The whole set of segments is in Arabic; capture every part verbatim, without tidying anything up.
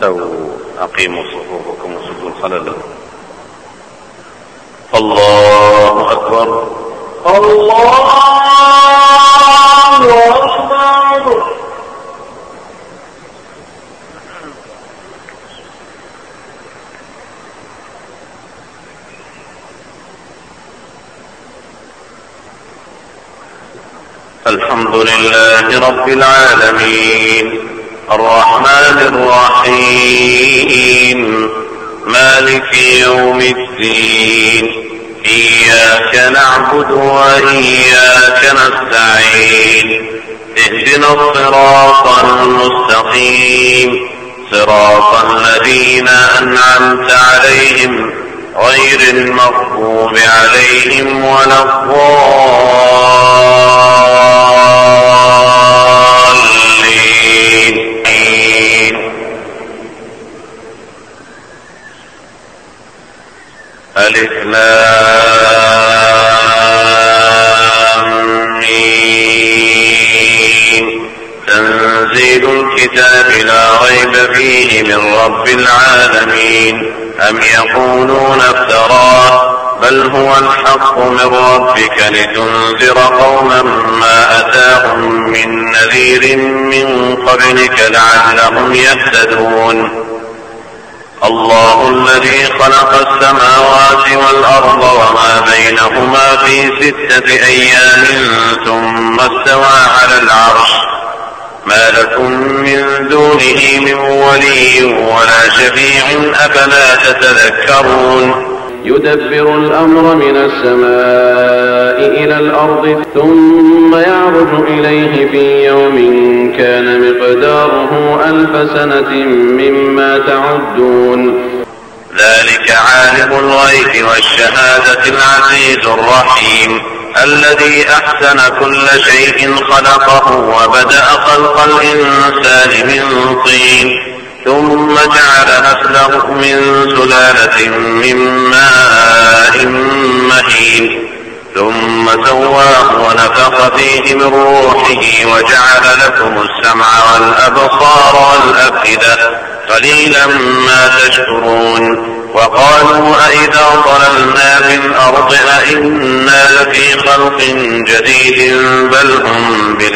استووا أقيموا صفوفكم وسدوا الخلل. الله أكبر الله أكبر. الحمد لله رب العالمين الرحمن الرحيم مالك يوم الدين إياك نعبد وإياك نستعين اهدنا الصراط المستقيم صراط الذين أنعمت عليهم غير المغضوب عليهم ولا الضالين. ألف لام ميم تنزيل الكتاب لا ريب فيه من رب العالمين. أم يقولون افتراه بل هو الحق من ربك لتنذر قوما ما أتاهم من نذير من قبلك لعلهم يهتدون. الله الذي خلق السماوات والأرض وما بينهما في ستة أيام ثم استوى على العرش ما لكم من دونه من ولي ولا شفيع أفلا تتذكرون. يدبر الأمر من السماء إلى الأرض ثم يعرج إليه في يوم كان مقداره ألف سنة مما تعدون. ذلك عالم الغيب والشهادة العزيز الرحيم الذي أحسن كل شيء خلقه وبدأ خلق الإنسان من طين ثم جعل نسله من سلالة من ماء مهين ثم سواه ونفخ فيه من روحه وجعل لكم السمع والأبصار والأفئدة قليلا ما تشكرون. وقالوا أئذا ضللنا في الأرض أئنا لفي خلق جديد بل هم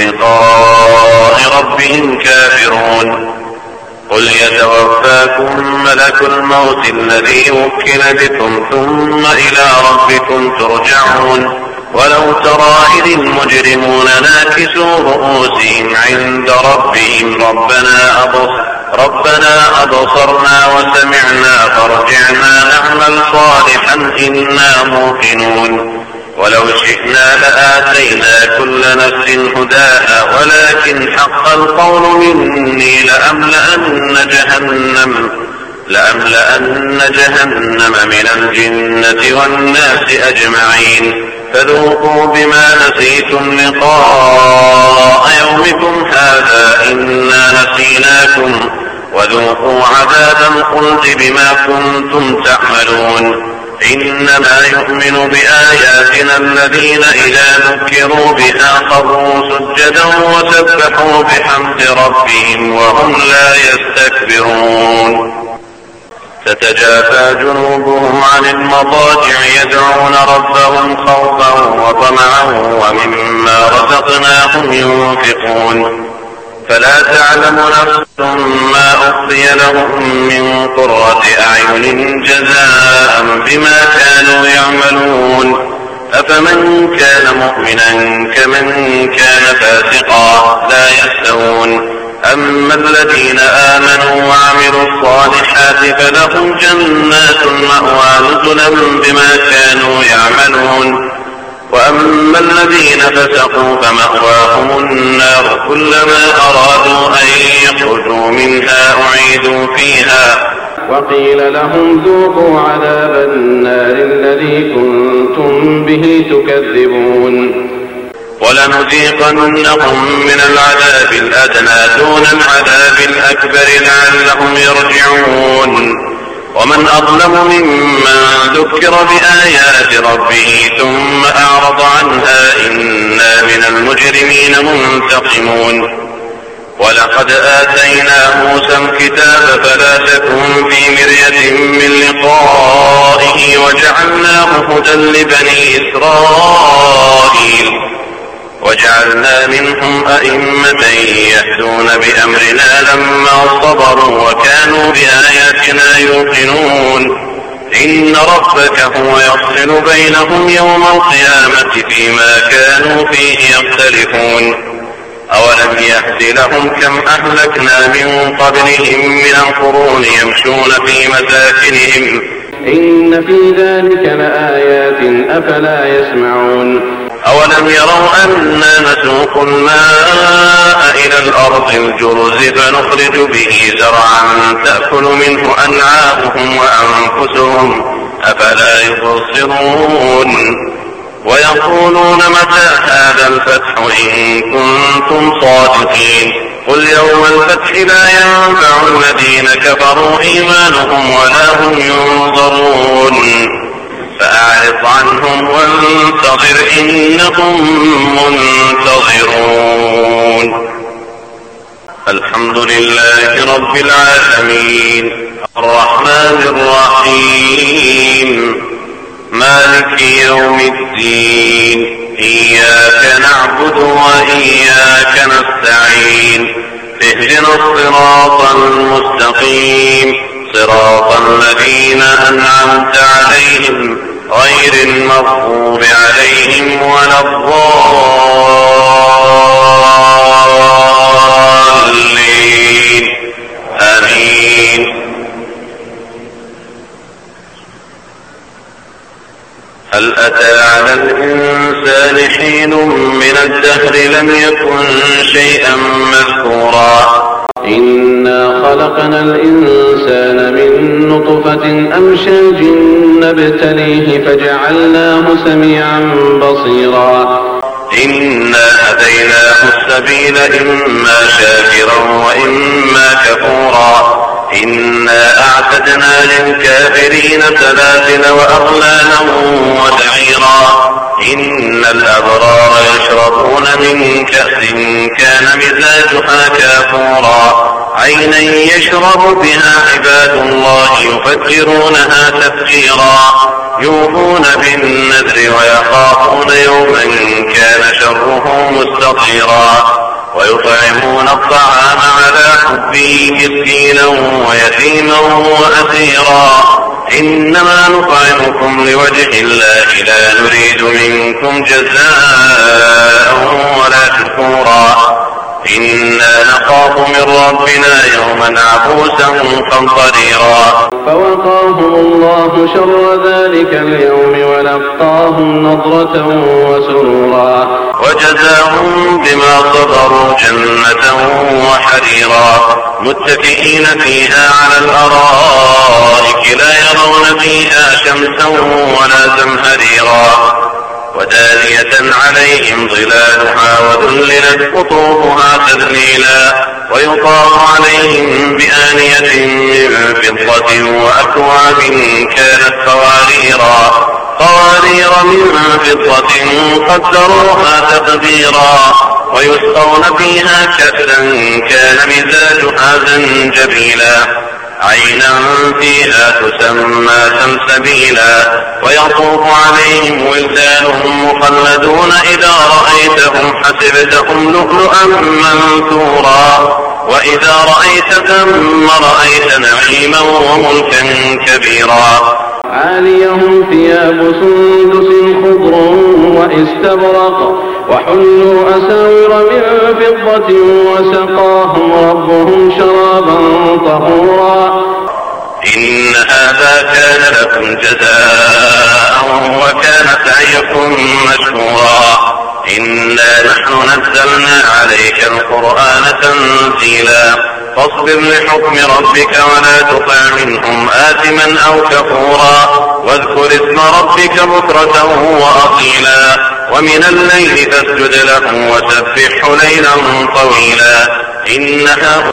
بلقاء ربهم كافرون. قل يتوفاكم ملك الموت الذي وكل بكم ثم إلى ربكم ترجعون. ولو ترى إذ المجرمون ناكسوا رؤوسهم عند ربهم ربنا أبصر ربنا أبصرنا وسمعنا فارجعنا نعمل صالحا إنا موقنون. ولو شئنا لآتينا كل نفس هداها ولكن حق القول مني لأملأن جهنم لأملأن جهنم من الجنة والناس أجمعين. فذوقوا بما نسيتم لقاء يومكم هذا إنا نسيناكم وذوقوا عذاب الخلد بما كنتم تعملون. إنما يؤمن بآياتنا الذين إذا ذكروا بها خروا سجدا وسبحوا بحمد ربهم وهم لا يستكبرون. تتجافى جنوبهم عن المضاجع يدعون ربهم خوفا وطمعا ومما رزقناهم ينفقون. فلا تعلم نفس ما أخفي لهم من قرة أعين جزاء بما كانوا يعملون. أفمن كان مؤمنا كمن كان فاسقا لا يستوون. أما الذين آمنوا وعملوا الصالحات فلهم جنات المأوى نزلا بما كانوا يعملون. وأما الذين فسقوا فمأواهم النار كلما أرادوا أن يخرجوا منها أعيدوا فيها وقيل لهم ذوقوا عذاب النار الذي كنتم به تكذبون. ولنذيقنهم من العذاب الأدنى دون العذاب الأكبر لعلهم يرجعون. ومن أظلم ممن ذكر بآيات ربه ثم أعرض عنها إنا من المجرمين منتقمون. ولقد آتينا موسى الكتاب فلا تكن في مرية من لقائه وجعلناه هدى لبني إسرائيل وجعلنا منهم أئمة يهدون بأمرنا لما صبروا وكانوا بآياتنا يوقنون إن ربك هو يفصل بينهم يوم القيامة فيما كانوا فيه يختلفون أولم يهد لهم كم أهلكنا من قبلهم من القرون يمشون في مساكنهم إن في ذلك لآيات أفلا يسمعون أولم يروا أنا نسوق الماء إلى الأرض الجرز فنخرج به زرعا تأكل منه أنعامهم وأنفسهم أفلا يبصرون ويقولون متى هذا الفتح إن كنتم صادقين قل يوم الفتح لا ينفع الذين كفروا إيمانهم ولا هم ينظرون فأعرض عنهم وانتظر إنهم منتظرون. الحمد لله رب العالمين الرحمن الرحيم مالك يوم الدين إياك نعبد وإياك نستعين اهدنا الصراط المستقيم صراط الذين أنعمت عليهم غير المغضوب عليهم ولا الضالين آمين. هل أتى على الإنسان حين من الدهر لم يكن شيئا مذكورا إنا خلقنا الإنسان من نطفة أمشاج نبتليه فجعلناه سميعا بصيرا إنا هديناه السبيل إما شاكرا وإما كفورا إنا أعتدنا للكافرين سلاسل وأغلالا وسعيرا إن الأبرار يشربون من كأس كان مزاجها كافورا عينا يشرب بها عباد الله يفجرونها تفجيرا يوفون بالنذر ويخافون يوما كان شره مستطيرا ويطعمون الطعام على حبه مسكينا ويتيما وأسيرا إنما نطعمكم لوجه الله لا نريد منكم جزاء ولا شكورا إنا نخاف من ربنا يوما عبوسا قمطريرا فوقاهم الله شر ذلك اليوم ولقاهم نضرة وسرورا وجزاهم بما صبروا جنة وحريرا متكئين فيها على الأرائك لا يرون فيها شمسا ولا زمهريرا ودانية عليهم ظلالها وذللت قطوفها تذليلا ويطاف عليهم بآنية من فضة وأكواب كانت قواريرا قوارير من فضة قدروها تقديرا ويسقون فيها كأسا كان مزاجها زنجبيلا عينا فيها تسمى سلسبيلا ويطوف عليهم ولدانهم مخلدون إذا رأيتهم حسبتهم لؤلؤا منثورا وإذا رأيت ثم رأيت نعيما وملكا كبيرا عاليهم ثياب سندس خضر واستبرق وحلوا أساور من فضة وسقاهم ربهم شرابا طهورا إن هذا كان لكم جزاء وكان سعيكم مشكورا إنا نحن نزلنا عليك القرآن تنزيلا فاصبر لحكم ربك ولا تطع منهم آثما أو كفورا واذكر اسم ربك بكرة وأصيلا ومن الليل فاسجد له وسبحه ليلا طويلا إن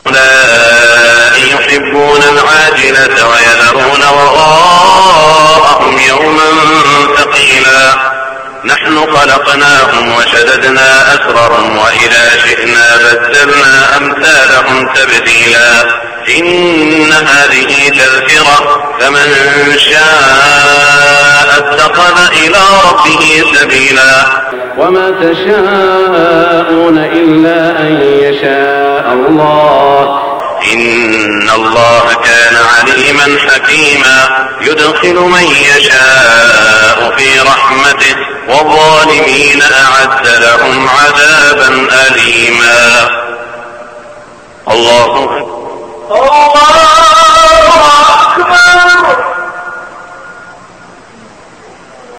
هؤلاء يحبون العاجلة ويذرون وراءهم يوما ثقيلا نحن خلقناهم خلقناهم وشددنا أسرهم وإذا شئنا بدلنا أمثالهم تبديلا إن هذه تذكرة فمن شاء اتخذ إلى ربه سبيلا وما تشاءون إلا أن يشاء الله إن الله كان عليما حكيما يدخل من يشاء في رحمته والظالمين أعد لهم عذابا أليما. الله أكبر.